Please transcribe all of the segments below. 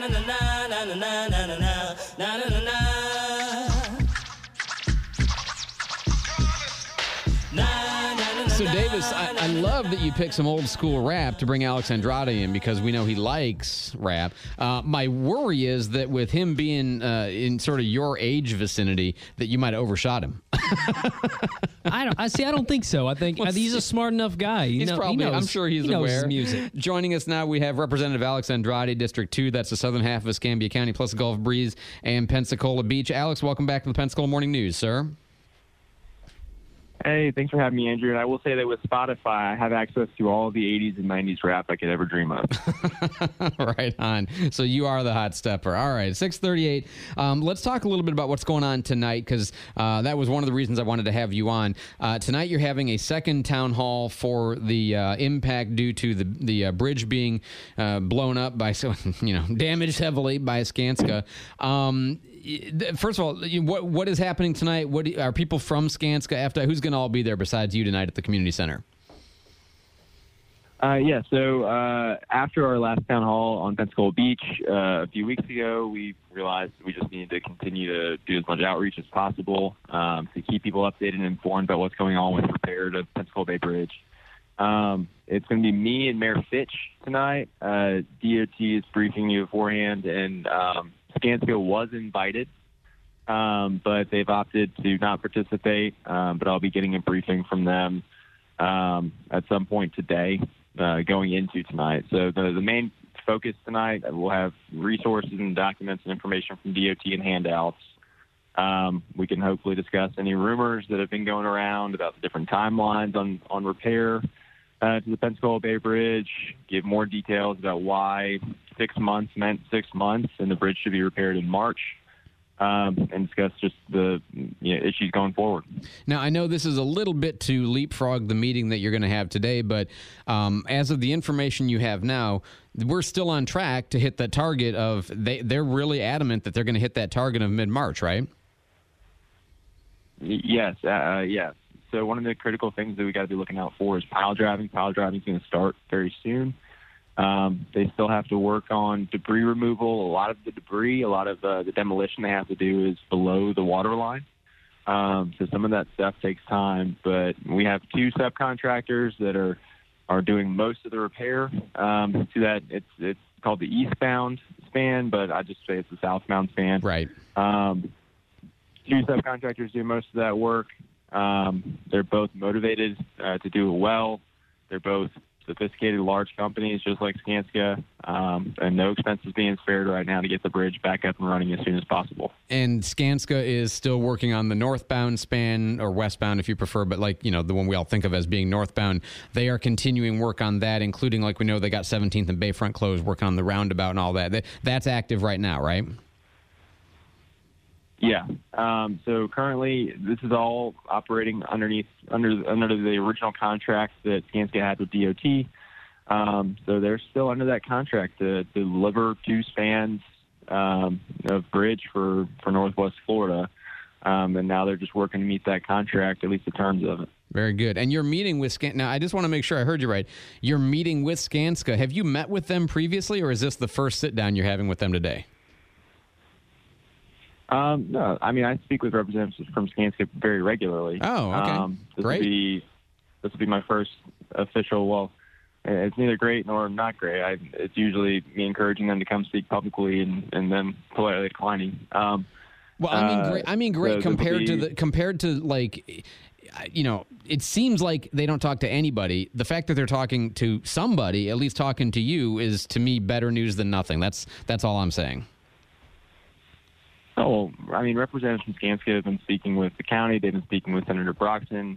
So, Davis, I love that you picked some old school rap to bring Alex Andrade in because we know he likes rap. My worry is that with him being in sort of your age vicinity, that you might have overshot him. I don't think so. I think he's a smart enough guy. I'm sure he's knows aware. His music. Joining us now, we have Representative Alex Andrade, District 2. That's the southern half of Escambia County, plus Gulf Breeze and Pensacola Beach. Alex, welcome back to the Pensacola Morning News, sir. Hey, thanks for having me, Andrew. And I will say that with Spotify, I have access to all the 80s and 90s rap I could ever dream of. Right on. So you are the hot stepper. All right, 6:38. Let's talk a little bit about what's going on tonight because that was one of the reasons I wanted to have you on. Tonight you're having a second town hall for the impact due to the bridge being blown up by, damaged heavily by Skanska. First of all, what is happening tonight? What are people from Skanska? Who's going to all be there besides you tonight at the community center? So after our last town hall on Pensacola Beach a few weeks ago, we realized we just needed to continue to do as much outreach as possible to keep people updated and informed about what's going on with repair to Pensacola Bay Bridge. It's going to be me and Mayor Fitch tonight. DOT is briefing you beforehand, and Skanska was invited, but they've opted to not participate. But I'll be getting a briefing from them at some point today, going into tonight. So the main focus tonight, we'll have resources and documents and information from DOT and handouts. We can hopefully discuss any rumors that have been going around about the different timelines on repair to the Pensacola Bay Bridge, give more details about why 6 months meant 6 months and the bridge should be repaired in March, and discuss just the issues going forward. Now, I know this is a little bit to leapfrog the meeting that you're going to have today, but as of the information you have now, we're still on track to hit that target of they're really adamant that they're going to hit that target of mid-March, right? Yes. So one of the critical things that we got to be looking out for is pile driving. Pile driving is going to start very soon. They still have to work on debris removal. A lot of the debris, a lot of the demolition they have to do is below the water line. So some of that stuff takes time. But we have 2 subcontractors that are doing most of the repair to that. It's called the eastbound span, but I just say it's the southbound span. Right. 2 subcontractors do most of that work. They're both motivated to do it well. They're both sophisticated, large companies, just like Skanska, and no expenses being spared right now to get the bridge back up and running as soon as possible. And Skanska is still working on the northbound span, or westbound if you prefer, but the one we all think of as being northbound. They are continuing work on that, including, like we know, they got 17th and Bayfront closed, working on the roundabout and all that. That's active right now, right? Yeah. So currently, this is all operating under the original contract that Skanska had with DOT. So they're still under that contract to deliver 2 spans of bridge for Northwest Florida. And now they're just working to meet that contract, at least the terms of it. Very good. And you're meeting with Skanska. Now, I just want to make sure I heard you right. You're meeting with Skanska. Have you met with them previously, or is this the first sit-down you're having with them today? No, I mean, I speak with representatives from Skanska very regularly. Oh, okay. Great. This will be my first official, well, it's neither great nor not great. It's usually me encouraging them to come speak publicly and then politely declining. Great compared to it seems like they don't talk to anybody. The fact that they're talking to somebody, at least talking to you, is to me better news than nothing. That's all I'm saying. Oh, well, I mean, representatives from Skanska have been speaking with the county. They've been speaking with Senator Broxton.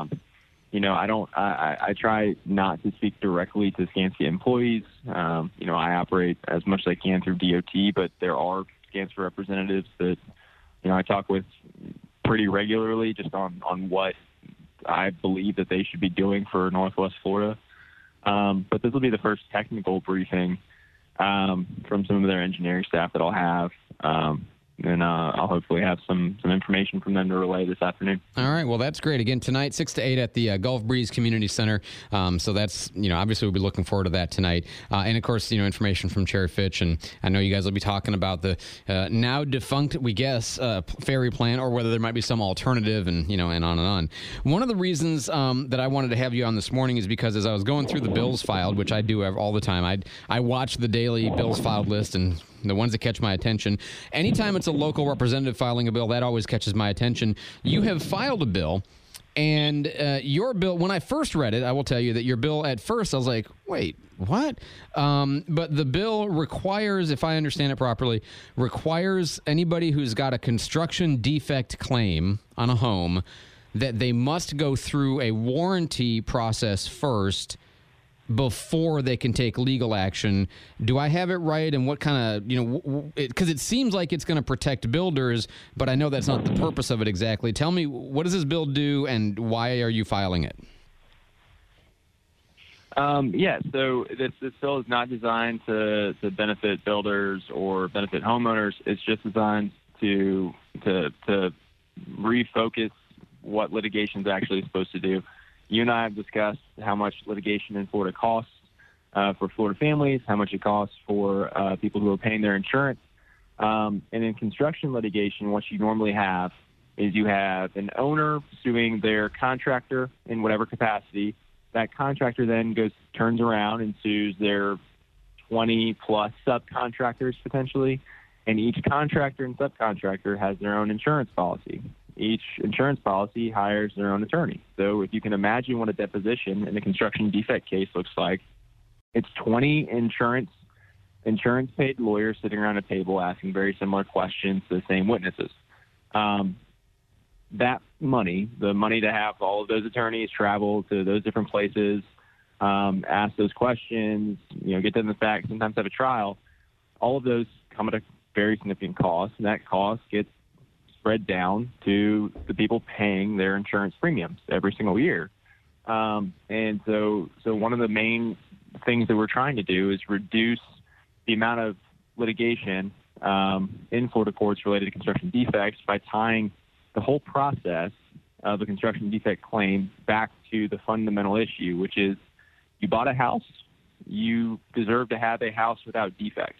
I try not to speak directly to Skanska employees. I operate as much as I can through DOT, but there are Skanska representatives that, I talk with pretty regularly just on what I believe that they should be doing for Northwest Florida. But this will be the first technical briefing from some of their engineering staff that I'll have. and I'll hopefully have some information from them to relay this afternoon. All right. Well, that's great. Again, tonight, 6 to 8 at the Gulf Breeze Community Center. So that's, obviously we'll be looking forward to that tonight. And of course, information from Chair Fitch. And I know you guys will be talking about the now defunct, we guess, ferry plan, or whether there might be some alternative, and, and on and on. One of the reasons that I wanted to have you on this morning is because as I was going through the bills filed, which I do all the time, I watch the daily bills filed list and the ones that catch my attention. Anytime it's a local representative filing a bill, that always catches my attention. You have filed a bill, and your bill, when I first read it, I will tell you that your bill at first, I was like, wait, what? But the bill requires, if I understand it properly, requires anybody who's got a construction defect claim on a home that they must go through a warranty process first before they can take legal action. Do I have it right? And what kind of, because it seems like it's going to protect builders, but I know that's not the purpose of it exactly. Tell me, what does this bill do and why are you filing it? So this bill is not designed to benefit builders or benefit homeowners. It's just designed to refocus what litigation is actually supposed to do. You and I have discussed how much litigation in Florida costs for Florida families, how much it costs for people who are paying their insurance. And in construction litigation, what you normally have is you have an owner suing their contractor in whatever capacity. That contractor then turns around and sues their 20-plus subcontractors potentially, and each contractor and subcontractor has their own insurance policy. Each insurance policy hires their own attorney. So if you can imagine what a deposition in a construction defect case looks like, it's 20 insurance-paid lawyers sitting around a table asking very similar questions to the same witnesses. That money, the money to have all of those attorneys travel to those different places, ask those questions, get them the facts, sometimes have a trial, all of those come at a very significant cost, and that cost gets spread down to the people paying their insurance premiums every single year. And so one of the main things that we're trying to do is reduce the amount of litigation in Florida courts related to construction defects by tying the whole process of a construction defect claim back to the fundamental issue, which is you bought a house, you deserve to have a house without defects.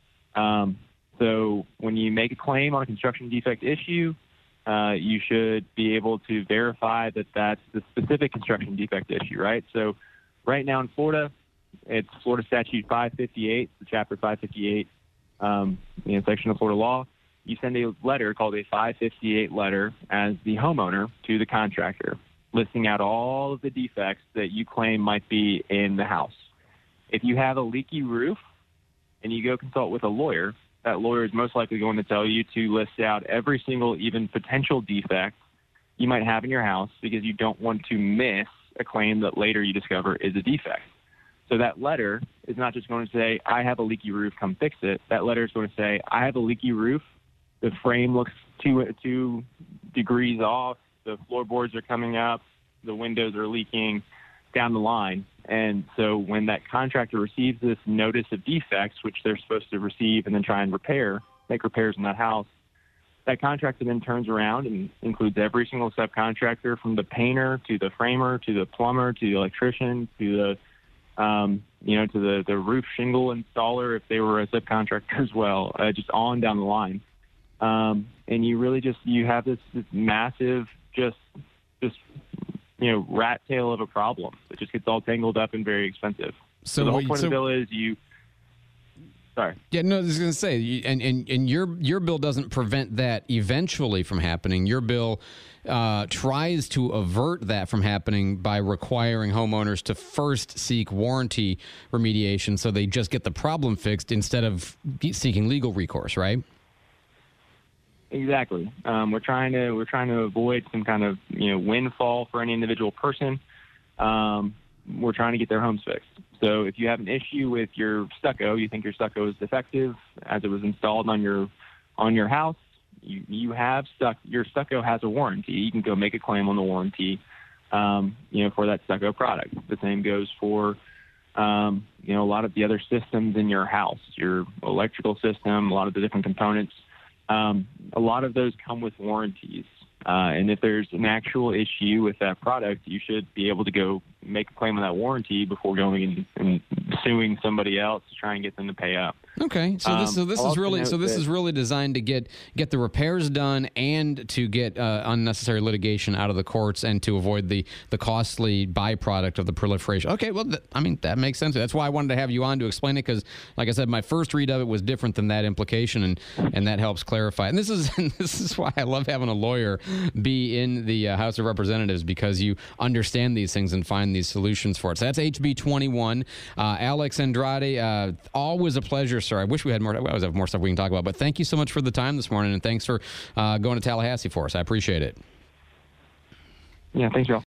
So when you make a claim on a construction defect issue, you should be able to verify that that's the specific construction defect issue, right? So right now in Florida, it's Florida Statute 558, the Chapter 558 section of Florida law. You send a letter called a 558 letter as the homeowner to the contractor, listing out all of the defects that you claim might be in the house. If you have a leaky roof and you go consult with a lawyer, that lawyer is most likely going to tell you to list out every single even potential defect you might have in your house because you don't want to miss a claim that later you discover is a defect. So that letter is not just going to say, I have a leaky roof, come fix it. That letter is going to say, I have a leaky roof. The frame looks 2 degrees off. The floorboards are coming up. The windows are leaking down the line. And so when that contractor receives this notice of defects, which they're supposed to receive and then try and make repairs in that house, that contractor then turns around and includes every single subcontractor from the painter to the framer to the plumber to the electrician to the to the roof shingle installer if they were a subcontractor as well, just on down the line. And you really you have this massive rat tail of a problem that just gets all tangled up and very expensive. So the whole point of the bill is sorry. Yeah, no, I was going to say, and your bill doesn't prevent that eventually from happening. Your bill tries to avert that from happening by requiring homeowners to first seek warranty remediation so they just get the problem fixed instead of seeking legal recourse, right? Exactly. We're trying to avoid some kind of windfall for any individual person. We're trying to get their homes fixed. So if you have an issue with your stucco, you think your stucco is defective as it was installed on your house, your stucco has a warranty. You can go make a claim on the warranty, for that stucco product. The same goes for a lot of the other systems in your house, your electrical system, a lot of the different components. a lot of those come with warranties. And if there's an actual issue with that product, you should be able to go make a claim on that warranty before going and suing somebody else to try and get them to pay up. Okay, so this is really designed to get the repairs done and to get unnecessary litigation out of the courts and to avoid the costly byproduct of the proliferation. Okay, well, that makes sense. That's why I wanted to have you on to explain it, because, like I said, my first read of it was different than that implication, and that helps clarify. And this is why I love having a lawyer be in the House of Representatives, because you understand these things and find these solutions for it. So that's HB 21. Alex Andrade, always a pleasure, sir. I wish we had more. We always have more stuff we can talk about. But thank you so much for the time this morning, and thanks for going to Tallahassee for us. I appreciate it. Yeah, thanks, Joe.